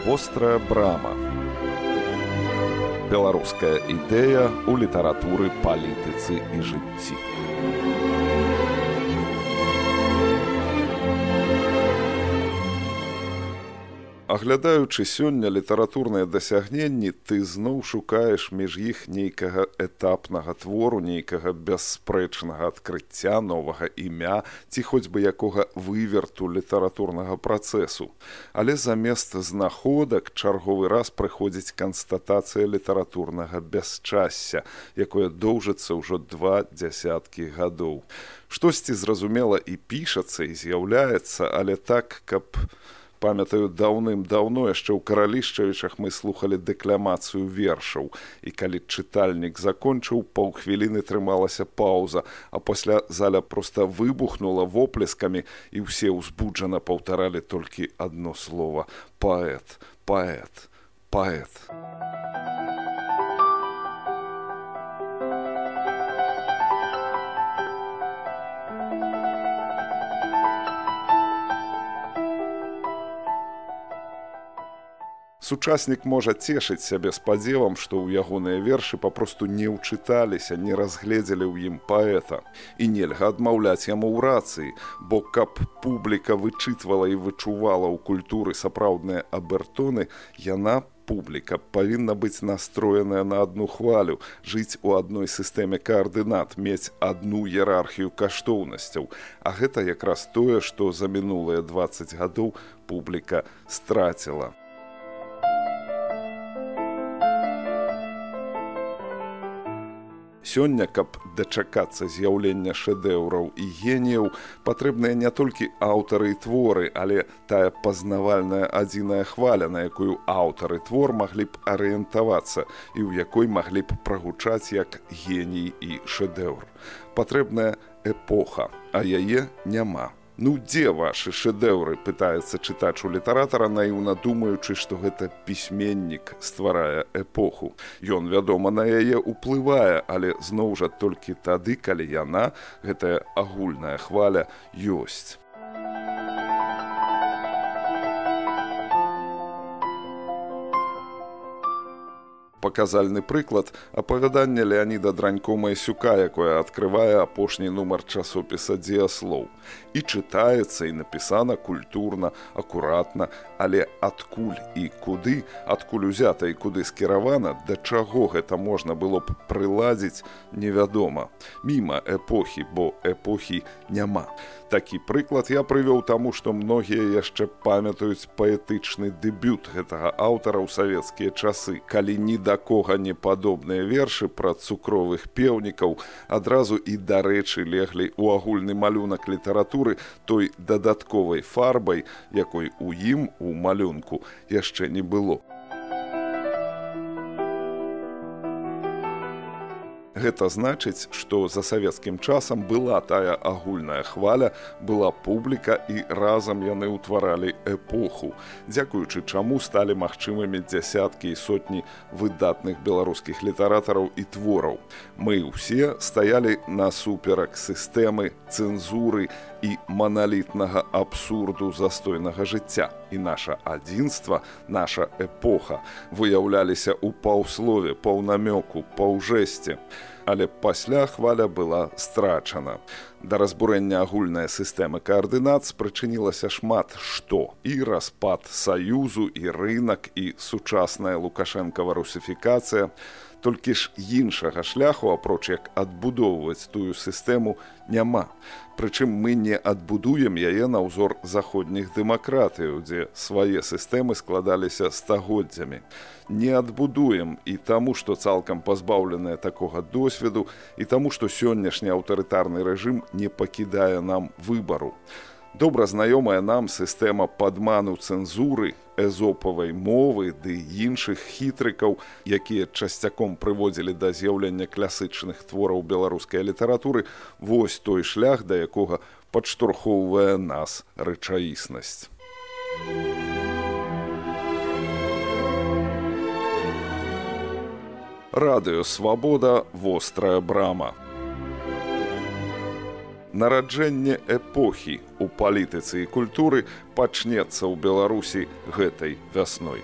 Вострая брама. Беларуская ідэя ў літаратуры, палітыцы і жыцці. Аглядаючы сёння літаратурныя дасягненні, ты зноў шукаеш між іх нейкага этапнага твору, нейкага бясспрэчнага адкрыцця, новага імя, ці хоць бы якога выверту літаратурнага працэсу. Але замест знаходак чарговы раз прыходзіць канстатацыя літаратурнага бясчасся, якое доўжыцца ўжо 2 дзясяткі гадоў. Штосьці зразумела і пішацца, і з'яўляецца, але так, каб... Памятаю, даўным-даўно яшчэ ў Каралішчавічах мы слухалі дэкламацыю вершаў, і калі чытальнік закончыў, паўхвіліны трымалася паўза, а пасля заля проста выбухнула воплескамі, і ўсе ўзбуджана паўтаралі толькі адно слова: паэт, паэт, паэт. Сучаснік можа цешыць сябе спадзевам, што ў ягоныя вершы папросту не ўчыталіся, не разгледзелі ў ім паэта. І нельга адмаўляць яму ў рацыі, бо каб публіка вычытвала і вычувала ў культуры сапраўдныя абертоны, яна, публіка, павінна быць настроеная на адну хвалю, жыць у адной сістэме каардынат, мець адну іерархію каштоўнасцяў. А гэта якраз тое, што за мінулыя 20 гадоў публіка страціла. Сёння, каб дачакацца з'яўлення шэдэўраў і геніяў, патрэбныя не толькі аўтары і творы, але тая пазнавальная адзіная хваля, на якую аўтар і твор маглі б арыентавацца і ў якой маглі б прагучаць як геній і шэдэўр. Патрэбная эпоха, а яе няма. Ну, дзе вашы шэдэўры, пытаецца чытач у літаратара, наіўна думаючы, што гэта пісьменнік стварае эпоху. Ён, вядома, на яе ўплывае, але зноў жа толькі тады, калі яна, гэтая агульная хваля, ёсць. Паказальны прыклад – апавяданне Леаніда Дранько-Майсюка, якое адкрывае апошні нумар часопіса «Дзеяслоў». І чытаецца, і напісана культурна, акуратна, але адкуль і куды, адкуль узята і куды скіравана, да чаго гэта можна было б прыладзіць, невядома. Міма эпохі, бо эпохі няма. Такі прыклад я прывёў таму, што многія яшчэ памятаюць паэтычны дэбют гэтага аўтара ў савецкія часы, калі ні да кога не падобныя вершы пра цукровых пеўнікаў адразу і дарэчы леглі ў агульны малюнак літаратуры той дадатковай фарбай, якой у ім, у малюнку, яшчэ не было. Гэта значыць, што за савецкім часам была тая агульная хваля, была публіка і разам яны ўтваралі эпоху, дзякуючы чаму сталі магчымымі дзясяткі і сотні выдатных беларускіх літаратараў і твораў. Мы ўсе стаялі насуперак сістэмы, цэнзуры і маналітнага абсурду застойнага жыцця. І наша адзінства, наша эпоха выяўляліся ў паўслове, паўнамёку, паўжэсце. Але пасля хваля была страчана. Да разбурэння агульнай сістэмы каардынат спрычынілася шмат што. І распад саюзу, і рынак, і сучасная лукашэнкава русіфікацыя. Толькі ж іншага шляху, апроч як адбудоўваць тую сістэму, няма. Прычым мы не адбудуем яе на ўзор заходніх дэмакратыяў, дзе свае сістэмы складаліся стагоддзямі. Не адбудуем і таму, што цалкам пазбаўленыя такога досведу, і таму, што сённяшні аўтарытарны рэжым не пакідае нам выбару. Добра знаёмая нам сістэма падману цэнзуры, эзопавай мовы ды іншых хітрыкаў, якія часцяком прыводзілі да з'яўлення класычных твораў беларускай літаратуры, вось той шлях, да якога падштурхоўвае нас рэчаіснасць. Радыё Свабода, вострая брама. Нараджэнне эпохі ў палітыцы і культуры пачнецца ў Беларусі гэтай вясной.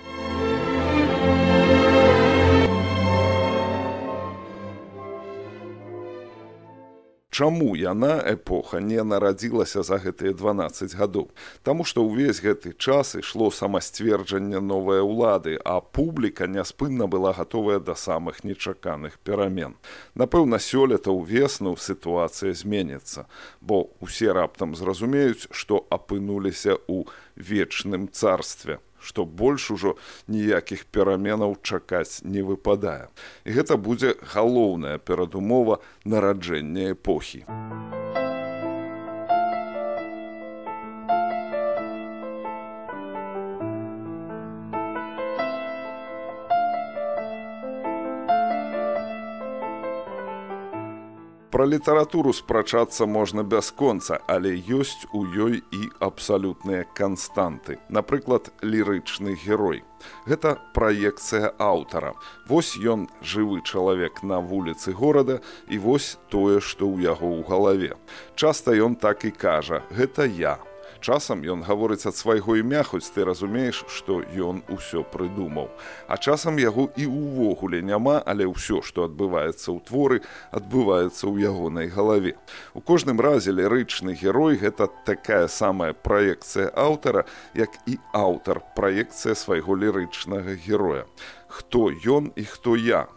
Чаму яна, эпоха, не нарадзілася за гэтыя 12 гадоў? Таму што ўвесь гэты час ішло самасцверджанне новай улады, а публіка няспынна была гатовая да самых нечаканых перамен. Напэўна, сёлета ўвесну сітуацыя зменіцца, бо ўсе раптам зразумеюць, што апынуліся ў вечным царстве, што больш ужо ніякіх пераменаў чакаць не выпадае. І гэта будзе галоўная перадумова нараджэння эпохі. Пра літаратуру спрачацца можна бясконца, але ёсць у ёй і абсалютныя канстанты. Напрыклад, лірычны герой. Гэта праекцыя аўтара. Вось ён жывы чалавек на вуліцы горада, і вось тое, што ў яго ў галаве. Часта ён так і кажа: «Гэта я». Часам ён гаворыць ад свайго імя, хоць ты разумееш, што ён усё прыдумаў. А часам яго і ўвогуле няма, але ўсё, што адбываецца ў творы, адбываецца ў ягонай галаве. У кожным разе лірычны герой – гэта такая самая праекцыя аўтара, як і аўтар праекцыя свайго лірычнага героя. Хто ён і хто я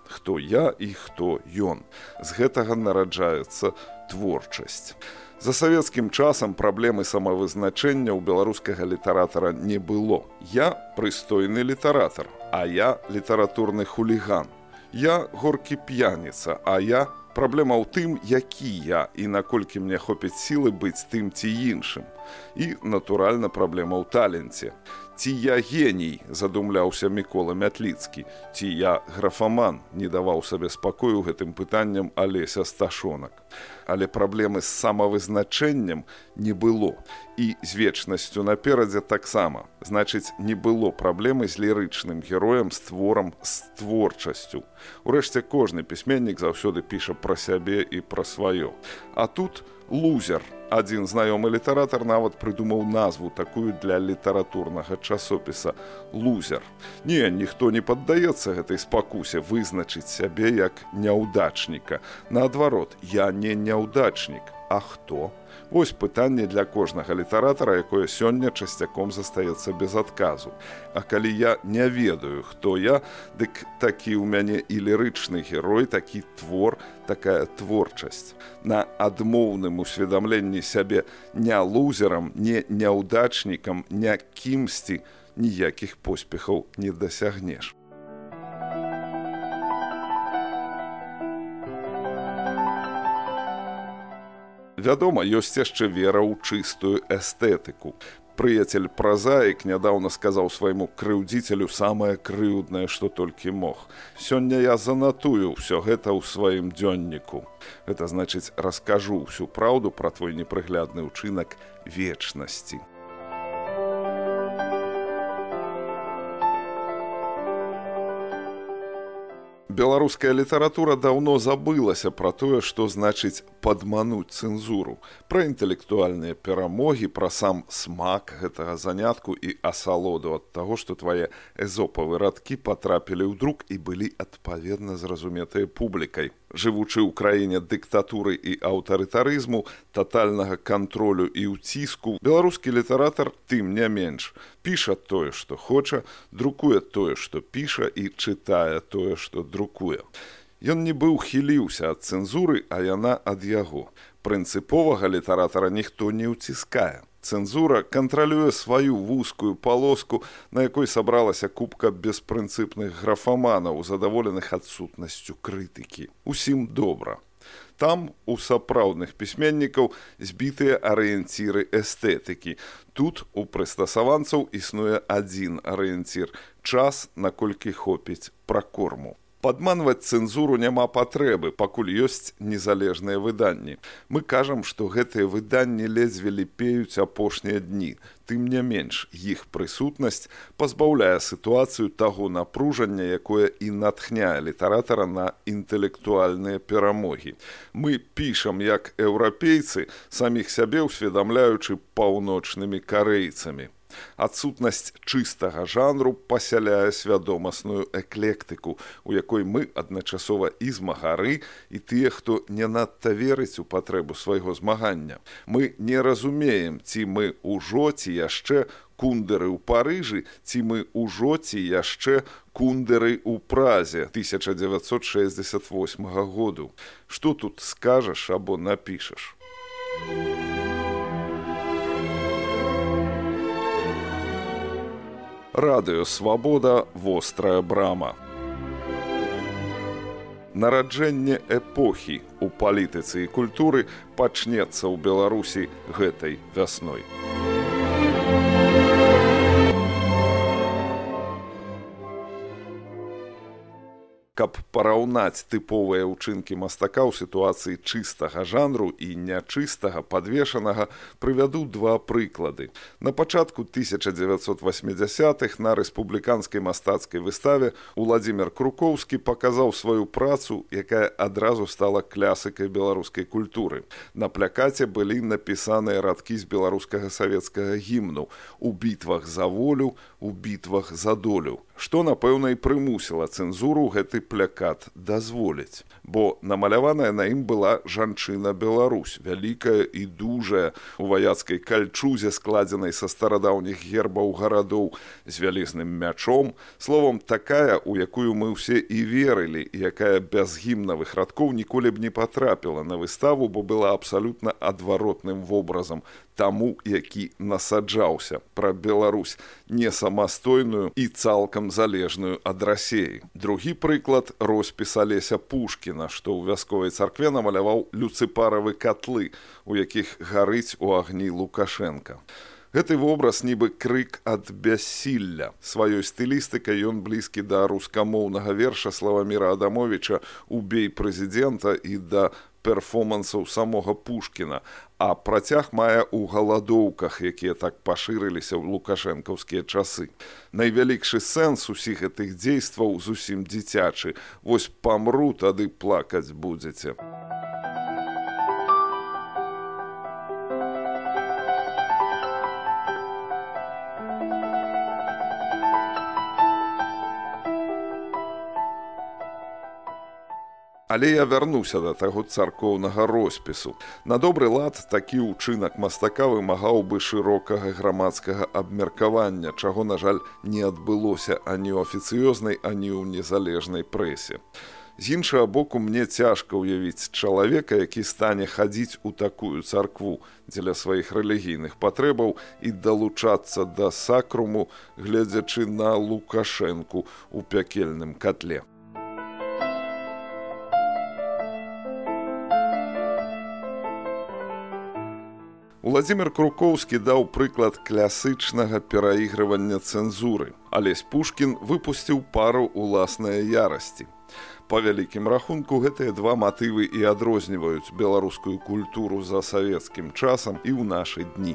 і хто ён. З гэтага нараджаецца творчасць. За савецкім часам праблемы самавызначэння ў беларускага літаратара не было. Я прыстойны літаратар, а я літаратурны хуліган. Я горкі п'яніца, а я праблема ў тым, які я і наколькі мне хопіць сілы быць тым ці іншым. І, натуральна, праблема ў таленце. Ці я геній, задумляўся Мікола Мятліцкі, ці я графаман, не даваў сабе спакою гэтым пытанням Алеся Сташонак. Але праблемы з самавызначэннем не было. І з вечнасцю наперадзе таксама. Значыць, не было праблемы з лірычным героем, з творам, з творчасцю. Урэшце, кожны пісьменнік заўсёды піша пра сябе і пра сваё. А тут лузер. Адзін знаёмы літаратар нават прыдумаў назву такую для літаратурнага часопіса «Лузер». Не, ніхто не паддаецца гэтай спакусе вызначыць сябе як няўдачніка. Наадварот, я не няўдачнік. А хто? Вось пытанне для кожнага літаратара, якое сёння часцяком застаецца без адказу. А калі я не ведаю, хто я, дык такі ў мяне і лірычны герой, такі твор, такая творчасць. На адмоўным усведамленні сябе не лузерам, не няўдачнікам, не кімсьці ніякіх поспехаў не дасягнеш. Вядома, ёсць яшчэ вера ў чыстую эстэтыку. Прыяцель-празаік нядаўна сказаў свайму крыўдзіцелю самае крыўднае, што толькі мог. Сёння я занатую ўсё гэта ў сваім дзённіку. Гэта значыць, раскажу ўсю праўду пра твой непрыглядны ўчынак вечнасці. Беларуская літаратура даўно забылася пра тое, што значыць падмануць цэнзуру, пра інтэлектуальныя перамогі, пра сам смак гэтага занятку і асалоду ад таго, што твае эзопавы радкі патрапілі ў друк і былі адпаведна зразуметыя публікай. Жывучы ў краіне дыктатуры і аўтарытарызму, татальнага кантролю і ўціску, беларускі літаратар тым не менш піша тое, што хоча, друкуе тое, што піша і чытае тое, што друкуе. Ён нібы ўхіліўся ад цэнзуры, а яна ад яго. Прынцыповага літаратара ніхто не ўціскае. Цэнзура кантралюе сваю вузкую палоску, на якой сабралася купка беспрынцыпных графаманаў, задаволеных адсутнасцю крытыкі. Усім добра. Там у сапраўдных пісьменнікаў збітыя арыенціры эстэтыкі. Тут у прыстасаванцаў існуе адзін арыенцір – час, наколькі хопіць пракорму. Падманваць цэнзуру няма патрэбы, пакуль ёсць незалежныя выданні. Мы кажам, што гэтыя выданні ледзьве ліпеюць апошнія дні. Тым не менш, іх прысутнасць пазбаўляе сітуацыю таго напружання, якое і натхняе літаратара на інтэлектуальныя перамогі. Мы пішам як еўрапейцы, саміх сябе усведамляючы паўночнымі карэйцамі. Адсутнасць чыстага жанру пасяляе свядомасную эклектыку, у якой мы адначасова і змагары, і тыя, хто не надта верыць у патрэбу свайго змагання. Мы не разумеем, ці мы ўжо, ці яшчэ кундэры ў Парыжы, ці мы ўжо, ці яшчэ кундэры ў Празе 1968 году. Што тут скажаш або напішаш? Радыё Свабода, вострая брама. Нараджэнне эпохі ў палітыцы і культуры пачнецца ў Беларусі гэтай вясной. Каб параўнаць тыповыя ўчынкі мастака ў сітуацыі чыстага жанру і нячыстага, падвешанага, прывяду два прыклады. На пачатку 1980-х на рэспубліканскай мастацкай выставе Уладзімір Крукоўскі паказаў сваю працу, якая адразу стала клясыкай беларускай культуры. На плакаце былі напісаныя радкі з беларускага савецкага гімну «У бітвах за волю, у бітвах за долю», што, напэўна, і прымусіла цэнзуру гэты плакат дазволіць. Бо намаляваная на ім была жанчына-Беларусь, вялікая і дужая, у ваяцкай кальчузе, складзенай са старадаўніх гербаў гарадоў, з вялізным мячом, словам, такая, у якую мы ўсе і верылі, і якая без гімнавых радкоў ніколі б не патрапіла на выставу, бо была абсалютна адваротным вобразам таму, які насаджаўся пра Беларусь, не самастойную і цалкам залежную ад Расеі. Другі прыклад – роспіс Алеся Пушкіна, што ў вясковай царкве намаляваў люцыпаравы катлы, у якіх гарыць у агні Лукашенка. Гэты вобраз нібы крык ад бяссілля. Сваёй стылістыкай ён блізкі да рускамоўнага верша Славаміра Адамовіча «Убей прэзідэнта» і да перформансаў самога Пушкіна, а працяг мае ў галадоўках, якія так пашырыліся ў лукашэнкаўскія часы. Найвялікшы сэнс усіх гэтых дзействаў зусім дзіцячы. Вось памру, тады плакаць будзеце. Але я вярнуся да таго царкоўнага роспісу. На добры лад такі ўчынак мастака вымагаў бы шырокага грамадскага абмеркавання, чаго, на жаль, не адбылося ані ў афіцыёзнай, ані ў незалежнай прэсе. З іншага боку, мне цяжка ўявіць чалавека, які стане хадзіць у такую царкву дзеля сваіх рэлігійных патрэбаў і далучацца да сакруму, гледзячы на Лукашэнку ў пякельным катле. Уладзімір Крукоўскі даў прыклад класычнага пераігрывання цэнзуры. Алесь Пушкін выпусціў пару уласнай ярасці. Па вялікім рахунку, гэтыя два матывы і адрозніваюць беларускую культуру за савецкім часам і ў нашы дні.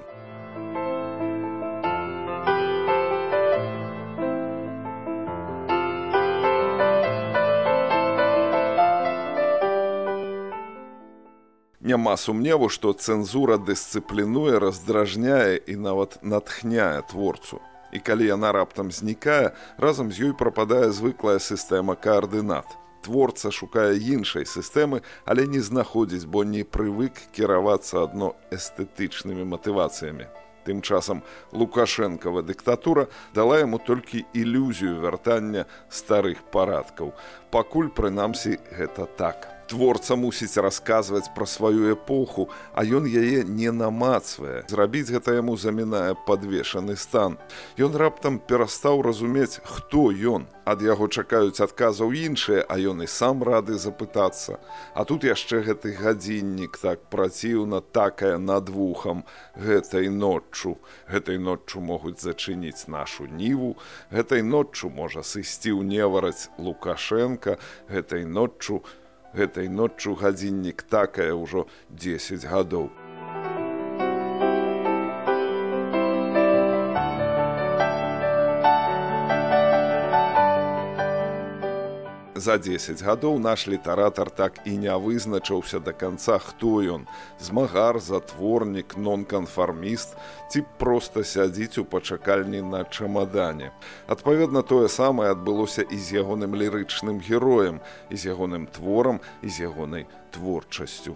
Няма сумневу, што цэнзура дысцыплінуе, раздражняе і нават натхняе творцу. І калі яна раптам знікае, разам з ёй прападае звыклая сістэма каардынат. Творца шукае іншай сістэмы, але не знаходзіць, бо не прывык кіравацца адно эстэтычнымі матывацыямі. Тым часам Лукашэнкава дыктатура дала яму толькі ілюзію вяртання старых парадкаў. Пакуль, прынамсі, гэта так. Творца мусіць расказваць пра сваю эпоху, а ён яе не намацвае. Зрабіць гэта яму замінае падвешаны стан. Ён раптам перастаў разумець, хто ён. Ад яго чакаюць адказаў іншыя, а ён і сам рады запытацца. А тут яшчэ гэты гадзіннік так праціўна такае над вухам. Гэтай ноччу могуць зачыніць нашу ніву, гэтай ноччу можа сысці ў невараць Лукашенка, гэтай ноччу гадзіннік такае ўжо 10 гадоў. За 10 гадоў наш літаратар так і не вызначыўся да канца, хто ён – змагар, затворнік, нонканфарміст ці проста сядзіць у пачакальні на чамадане. Адпаведна, тое самае адбылося і з ягоным лірычным героем, і з ягоным творам, і з ягонай творчасцю.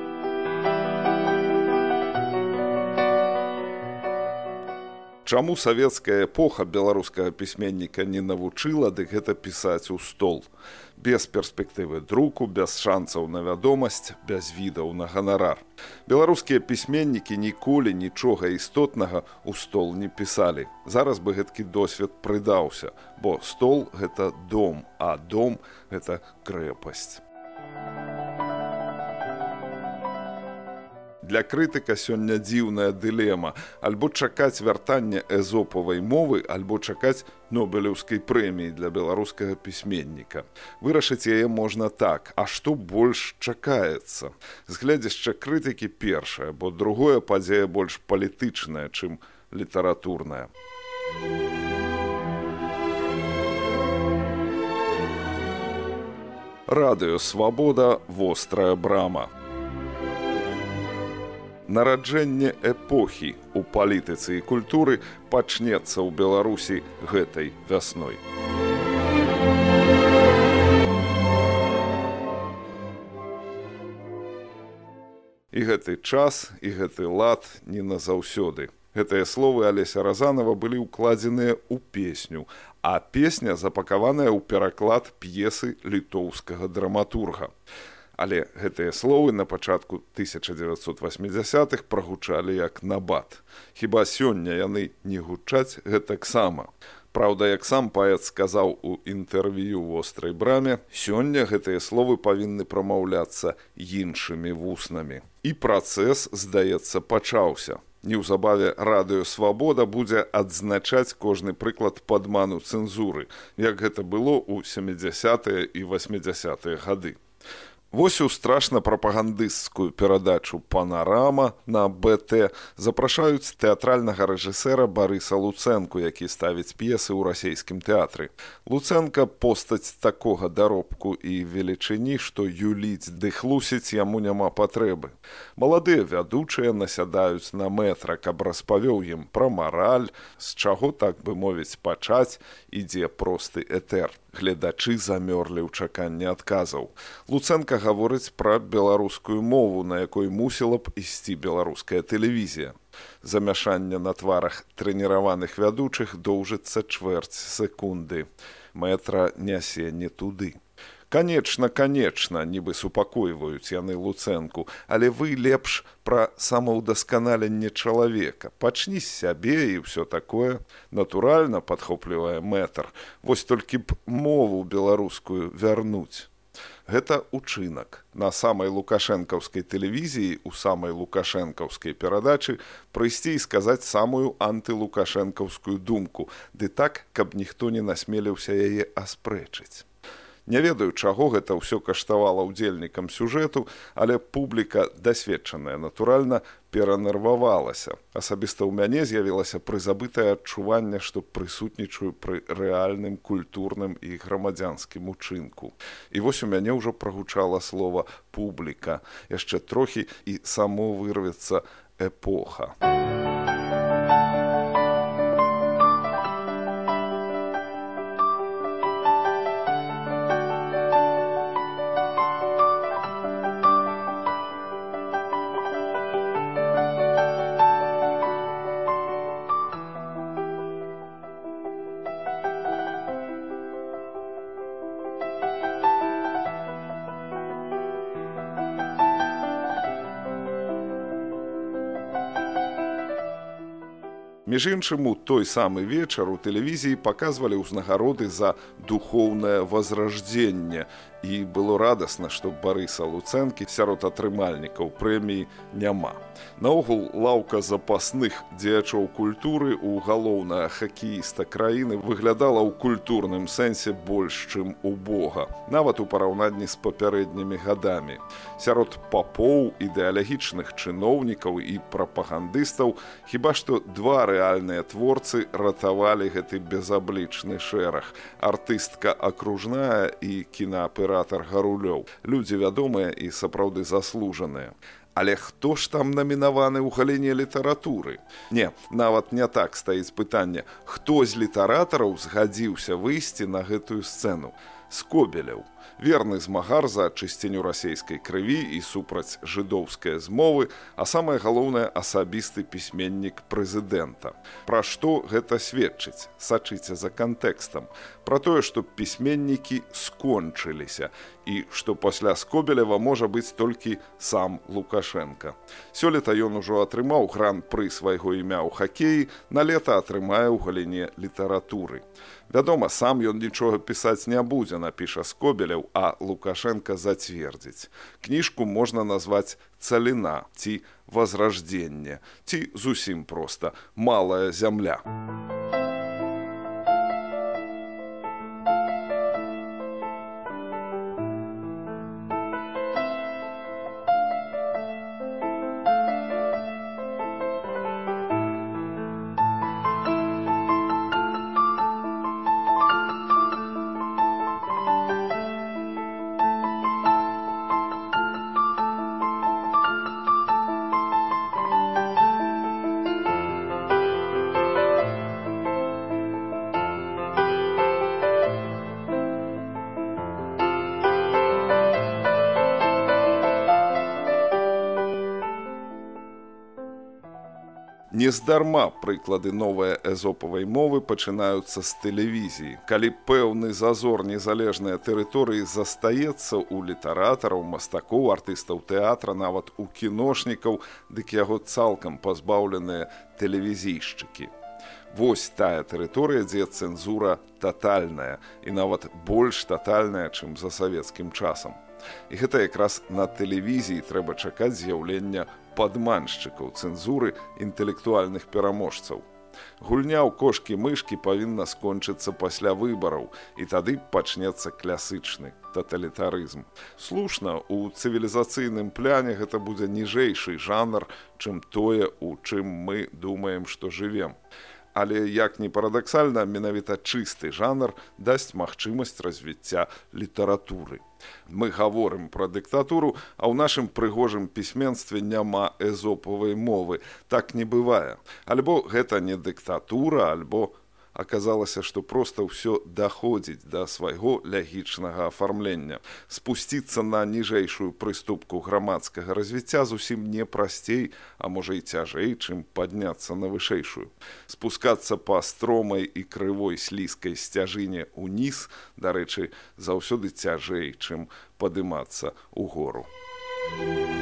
Чаму савецкая эпоха беларускага пісьменніка не навучыла, дык гэта пісаць у стол. Без перспектывы друку, без шанцаў на вядомасць, без відаў на ганарар. Беларускія пісьменнікі ніколі нічога істотнага ў стол не пісалі. Зараз бы гэткі досвед прыдаўся, бо стол – гэта дом, а дом – гэта крэпасць. Для крытыка сёння дзіўная дылема – альбо чакаць вяртання эзопавай мовы, альбо чакаць Нобелеўскай прэміі для беларускага пісьменніка. Вырашыць яе можна так, а што больш чакаецца? З гледзяшча крытыкі першае, бо другое падзея больш палітычная, чым літаратурная. Радыё Свабода, вострая брама. Нараджэнне эпохі ў палітыцы і культуры пачнецца ў Беларусі гэтай вясной. І гэты час, і гэты лад не назаўсёды. Гэтыя словы Алеся Разанова былі ўкладзеныя ў песню, а песня запакаваная ў пераклад п'есы літоўскага драматурга. Але гэтыя словы на пачатку 1980-х прагучалі як набат. Хіба сёння яны не гучаць гэтаксама? Праўда, як сам паэт сказаў у інтэрв'ю «Вострай браме», сёння гэтыя словы павінны прамаўляцца іншымі вуснамі. І працэс, здаецца, пачаўся. Неўзабаве Радыё Свабода будзе адзначаць кожны прыклад падману цэнзуры, як гэта было ў 70-е і 80-е гады. Вось у страшна прапагандысцкую перадачу «Панарама» на БТ запрашаюць тэатральнага рэжысэра Барыса Луцэнку, які ставіць п'есы ў расейскім тэатры. Луцэнка постаць такога даробку і велічыні, што юліць ды хлусіць яму няма патрэбы. Маладыя вядучыя насядаюць на метра, каб распавёў ім пра мараль, з чаго, так бы мовіць, пачаць, ідзе просты этэр. Гледачы замёрлі ў чаканні адказаў. Луцэнка гаворыць пра беларускую мову, на якой мусіла б ісці беларуская тэлевізія. Замяшанне на тварах трэніраваных вядучых доўжыцца чвэрць секунды. Метра нясе не туды. Канечна, нібы супакойваюць яны Луцэнку, але вы лепш пра самаўдасканаленне чалавека. Пачні з сябе і ўсё такое. Натуральна, падхоплівае мэтр, вось толькі б мову беларускую вярнуць. Гэта учынак. На самай лукашэнкаўскай тэлевізіі, у самай лукашэнкаўскай перадачы прыйсці і сказаць самую антылукашэнкаўскую думку, ды так, каб ніхто не насмеліўся яе аспрэчыць. Не ведаю, чаго гэта ўсё каштавала ўдзельнікам сюжэту, але публіка, дасведчаная натуральна, перанервавалася. Асабіста ў мяне з'явілася прызабытае адчуванне, што прысутнічаю пры рэальным культурным і грамадзянскім учынку. І вось у мяне ўжо прагучала слова «публіка». Яшчэ трохі і само вырвецца эпоха. Між іншым, у той самы вечар у тэлевізіі паказвалі ўзнагароды за духоўнае возрожденне, і было радасна, што Барыса Луцэнкі сярод атрымальнікаў прэміі няма. Наогул, лаўка запасных дзеячоў культуры у галоўнага хакеіста краіны выглядала ў культурным сэнсе больш, чым убога, нават у параўнанні з папярэднімі гадамі. Сярод папоў, ідэалагічных чыноўнікаў і прапагандыстаў хіба што два рэальныя творцы ратавалі гэты безаблічны шэраг – артыстка акружная і кінааператар Гарулёў. Людзі вядомыя і сапраўды заслужаныя. Але хто ж там намінаваны ў галіне літаратуры? Не, нават не так стаіць пытанне. Хто з літаратараў згадзіўся выйсці на гэтую сцэну? Скобелеў. Верны змагар за чысціню расейскай крыві і супраць жыдоўскай змовы, а самае галоўнае – асабісты пісьменнік прэзідэнта. Пра што гэта сведчыць? Сачыце за кантэкстам. Пра тое, што пісьменнікі скончыліся і што пасля Скобелева можа быць толькі сам Лукашенка. Сёлета ён ужо атрымаў гран-пры свайго імя ў хакеі, на лета атрымае ў галіне літаратуры. Вядома, сам ён нічога пісаць не будзе, напіша Скобелев, а Лукашенко зацвердзіць. Кніжку можна назваць «Цаліна» ці «Возрожденне», ці зусім проста «Малая зямля». Нездарма прыклады новай эзопавай мовы пачынаюцца з тэлевізіі. Калі пэўны зазор незалежнай тэрыторыі застаецца ў літаратараў, мастакоў, артыстаў тэатра, нават у кіношнікаў, дык яго цалкам пазбаўленыя тэлевізійшчыкі. Вось тая тэрыторыя, дзе цэнзура татальная і нават больш татальная, чым за савецкім часам. І гэта якраз на тэлевізіі трэба чакаць з'яўлення падманшчыкаў цэнзуры інтэлектуальных пераможцаў. Гульня ў кошкі-мышкі павінна скончыцца пасля выбараў, і тады пачнецца класычны таталітарызм. Слушна, у цывілізацыйным пляне гэта будзе ніжэйшы жанр, чым тое, у чым мы думаем, што жывем. Але, як ні парадаксальна, менавіта чысты жанр дасць магчымасць развіцця літаратуры. Мы гаворым пра дыктатуру, а ў нашым прыгожым пісьменстве няма эзопавай мовы. Так не бывае. Альбо гэта не дыктатура, альбо аказалася, што проста ўсё даходзіць да свайго лягічнага афармлення. Спусціцца на ніжэйшую прыступку грамадскага развіцця зусім не прасцей, а можа і цяжэй, чым падняцца на вышэйшую. Спускацца па стромай і крывой слізкай сцяжыне ўніз, дарэчы, заўсёды цяжэй, чым падымацца ўгору.